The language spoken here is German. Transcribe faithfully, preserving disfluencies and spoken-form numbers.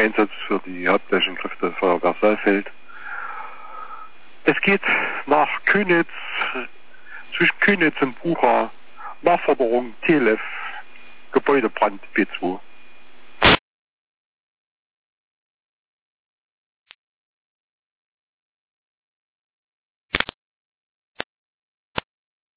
Einsatz für die hauptsächlichen Kräfte Feuerwehr Saalfeld. Es geht nach Könitz, zwischen Könitz und Bucha, Nachforderung T L F, Gebäudebrand B zwei.